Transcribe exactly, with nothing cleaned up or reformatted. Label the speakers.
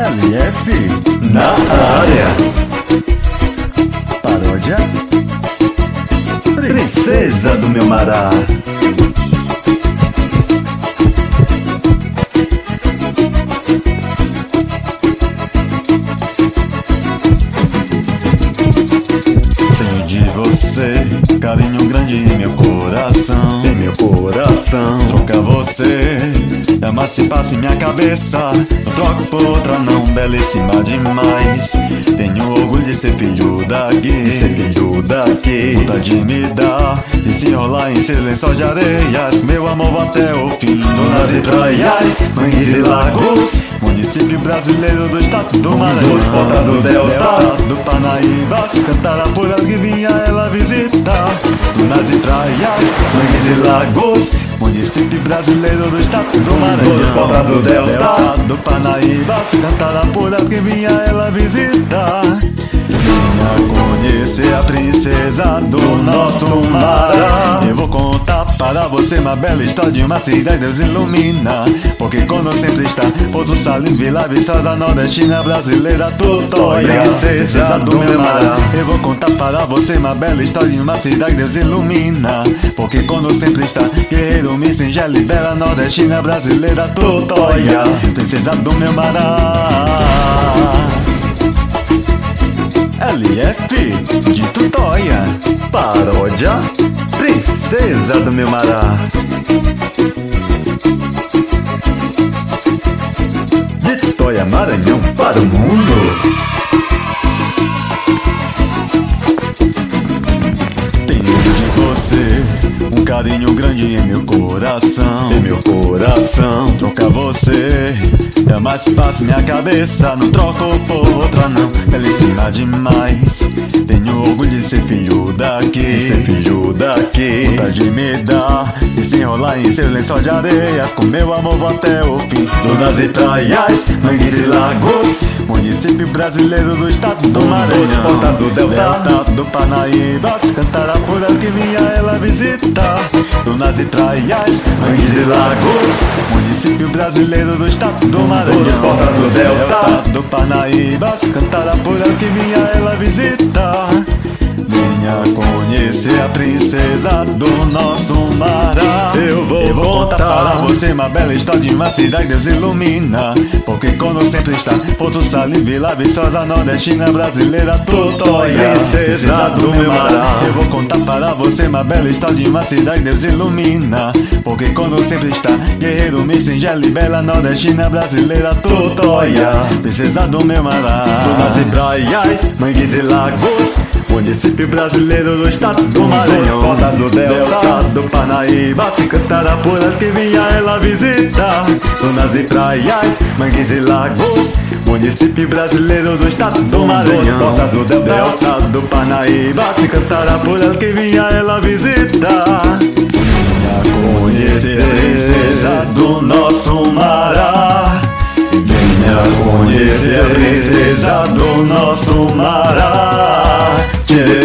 Speaker 1: L F na área. Paródia Princesa do meu Mará. Tenho de você carinho grande em meu coração, em meu coração. Troca você, emancipasse minha cabeça. Não troco por outra não, belíssima demais. Tenho orgulho de ser filho daqui, de ser filho daqui. Vontade de me dar e se enrolar em seus lençóis de areias. Meu amor vai até o fim. Dunas e praias, mangues e lagos, município brasileiro do estado do Maranhão, dos portas do Delta, do Parnaíba. Se cantar a por ela que vinha ela visitar. Dunas e praias, mangues e lagos, município brasileiro do estado do Maranhão, dos portas do Delta, do Parnaíba. Se cantar a por ela que vinha ela visitar. Venha conhecer a princesa do nosso Mará. Eu vou contar para você uma bela história de uma cidade Deus ilumina. Porque quando sempre está Porto Salim, Vila Viçosa, nordestina, brasileira, Tutóia, princesa do meu Mará. Eu vou contar para você uma bela história de uma cidade Deus ilumina. Porque quando sempre está guerreiro, me singela e bela, nordestina, brasileira, Tutóia, princesa do meu Mará. L F de Tutóia, paródia Princesa do meu Mará. De Tutóia, Maranhão para o mundo. Tenho de você um carinho grande em meu coração, em meu coração. Troca você, é mais fácil minha cabeça. Não troco por outra não, belíssima demais. Tenho orgulho de ser filho daqui, de ser filho daqui. Vontade de me dar e se enrolar em seus lençóis de areias. Com meu amor vou até o fim. Dunas e praias, mangues e lagos, município brasileiro do estado do Maranhão, dos portas do Delta, Delta do Parnaíba. Se cantar a por ela que vinha ela visitar. Dunas e praias, mangues e lagos, município brasileiro do estado do Maranhão, dos portas do Delta, do Parnaíba. Se cantar a por ela que vinha ela visitar. Venha conhecer a princesa do nosso Mará. Eu vou, Eu vou contar para você uma bela história de uma cidade Deus ilumina. Porque quando sempre está Porto Salim, Vila Viçosa, nordestina, brasileira, Tutóia, princesa do meu Mará. Eu vou contar para você uma bela história de uma cidade Deus ilumina. Porque quando sempre está guerreiro, me singela e bela, nordestina, brasileira, Tutóia, princesa do meu Mará. Dunas e praias, mangues e lagos, município brasileiro do estado do Maranhão, portas do Delta, do Parnaíba. Se cantar a por ela que vinha ela visitar. Dunas e praias, mangues e lagos, município brasileiro do estado do Maranhão, portas do Delta, do Parnaíba. Se cantar a por ela que vinha ela visitar. Venha conhecer a princesa do nosso Mará. Venha conhecer a princesa do nosso Mará.